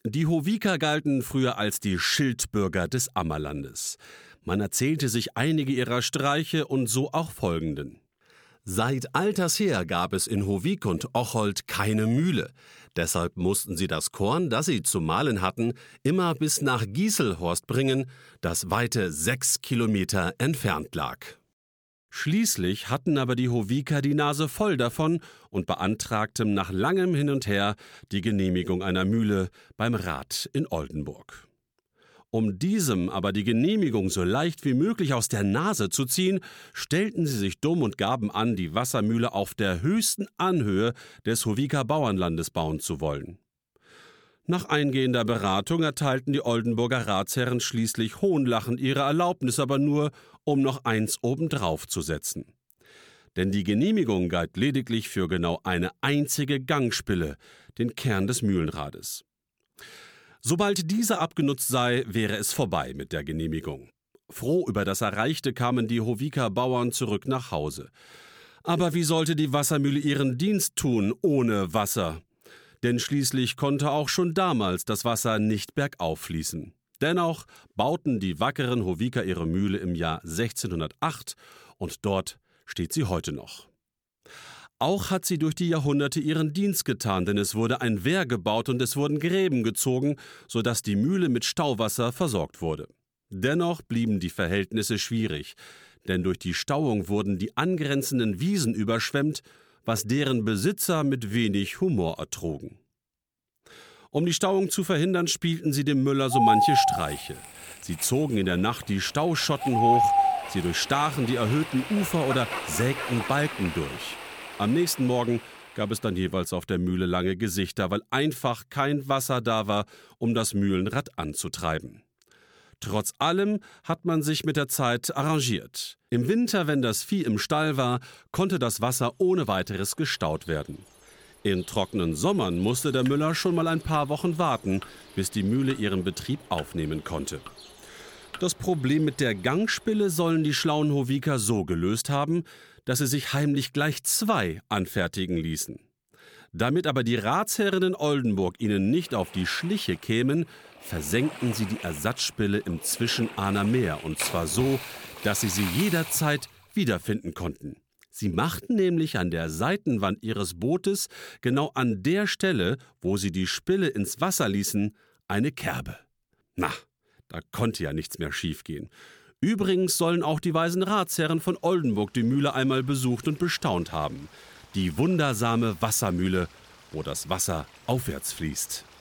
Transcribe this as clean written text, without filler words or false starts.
Die Hoviker galten früher als die Schildbürger des Ammerlandes. Man erzählte sich einige ihrer Streiche und so auch folgenden. Seit alters her gab es in Hovik und Ocholt keine Mühle. Deshalb mussten sie das Korn, das sie zu mahlen hatten, immer bis nach Gieselhorst bringen, das weite 6 Kilometer entfernt lag. Schließlich hatten aber die Hoviker die Nase voll davon und beantragten nach langem Hin und Her die Genehmigung einer Mühle beim Rat in Oldenburg. Um diesem aber die Genehmigung so leicht wie möglich aus der Nase zu ziehen, stellten sie sich dumm und gaben an, die Wassermühle auf der höchsten Anhöhe des Hoviker Bauernlandes bauen zu wollen. Nach eingehender Beratung erteilten die Oldenburger Ratsherren schließlich hohnlachend ihre Erlaubnis, aber nur, um noch eins obendrauf zu setzen. Denn die Genehmigung galt lediglich für genau eine einzige Gangspille, den Kern des Mühlenrades. Sobald diese abgenutzt sei, wäre es vorbei mit der Genehmigung. Froh über das Erreichte kamen die Hoviker Bauern zurück nach Hause. Aber wie sollte die Wassermühle ihren Dienst tun ohne Wasser? Denn schließlich konnte auch schon damals das Wasser nicht bergauf fließen. Dennoch bauten die wackeren Hoviker ihre Mühle im Jahr 1608 und dort steht sie heute noch. Auch hat sie durch die Jahrhunderte ihren Dienst getan, denn es wurde ein Wehr gebaut und es wurden Gräben gezogen, sodass die Mühle mit Stauwasser versorgt wurde. Dennoch blieben die Verhältnisse schwierig, denn durch die Stauung wurden die angrenzenden Wiesen überschwemmt, was deren Besitzer mit wenig Humor ertrugen. Um die Stauung zu verhindern, spielten sie dem Müller so manche Streiche. Sie zogen in der Nacht die Stauschotten hoch, sie durchstachen die erhöhten Ufer oder sägten Balken durch. Am nächsten Morgen gab es dann jeweils auf der Mühle lange Gesichter, weil einfach kein Wasser da war, um das Mühlenrad anzutreiben. Trotz allem hat man sich mit der Zeit arrangiert. Im Winter, wenn das Vieh im Stall war, konnte das Wasser ohne weiteres gestaut werden. In trockenen Sommern musste der Müller schon mal ein paar Wochen warten, bis die Mühle ihren Betrieb aufnehmen konnte. Das Problem mit der Gangspille sollen die schlauen Hoviker so gelöst haben, dass sie sich heimlich gleich 2 anfertigen ließen. Damit aber die Ratsherren in Oldenburg ihnen nicht auf die Schliche kämen, versenkten sie die Ersatzspille im Zwischenahner Meer, und zwar so, dass sie jederzeit wiederfinden konnten. Sie machten nämlich an der Seitenwand ihres Bootes, genau an der Stelle, wo sie die Spille ins Wasser ließen, eine Kerbe. Na, da konnte ja nichts mehr schiefgehen. Übrigens sollen auch die weisen Ratsherren von Oldenburg die Mühle einmal besucht und bestaunt haben. Die wundersame Wassermühle, wo das Wasser aufwärts fließt.